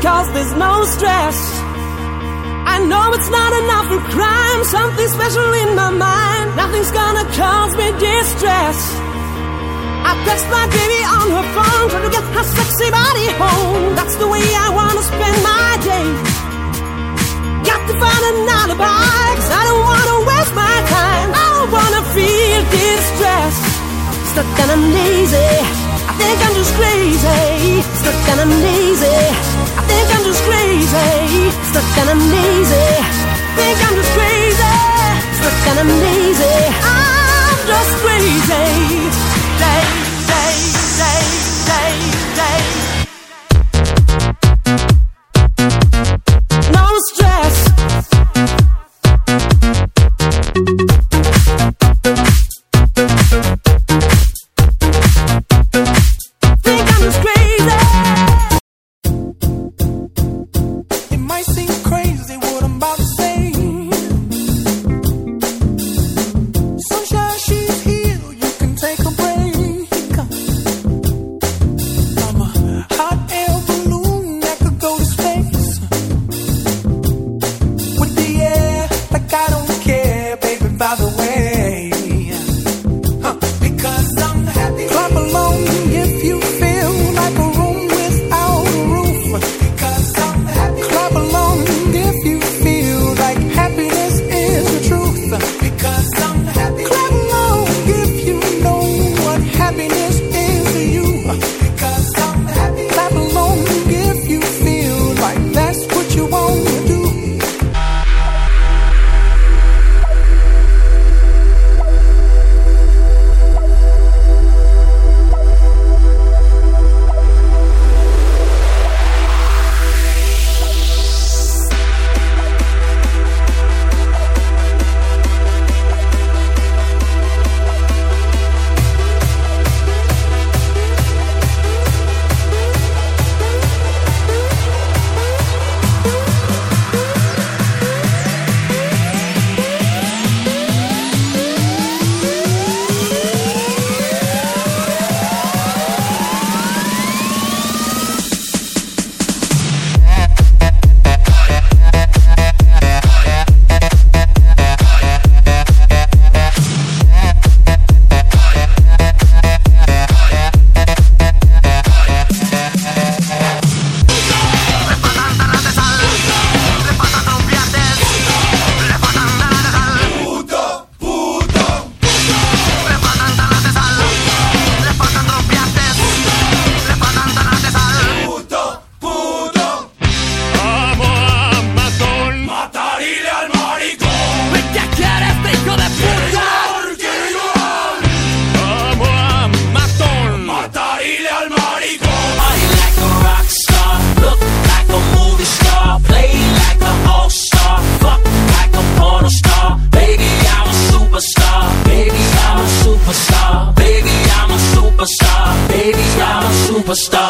'cause there's no stress. I know it's not enough for crime, something special in my mind. Nothing's gonna cause me distress. I text my baby on her phone, trying to get her sexy body home. That's the way I wanna spend my day. Got to find an alibi, 'cause I don't wanna waste my time. I don't wanna feel distress. Stuck and I'm lazy, I think I'm just crazy. Stuck and I'm lazy, I think I'm just crazy. Stuck and I'm lazy, think I'm just crazy. Stuck and I'm lazy, I'm just crazy. Day, day, day, day, day. No stress. Think I'm just crazy. It might seem crazy what I'm about to say. Sunshine, she's here, you can take a break. I'm a hot air balloon that could go to space. With the air, like I don't care, baby, by the way. Because I'm happy. Clap along if you feel like a room without a roof. Because I'm happy. Clap along if you feel like happiness is the truth. Because I'm happy. Clap along if you know what happiness is to you. Because I'm happy. Clap along if you feel like that's what you want to do. Superstar.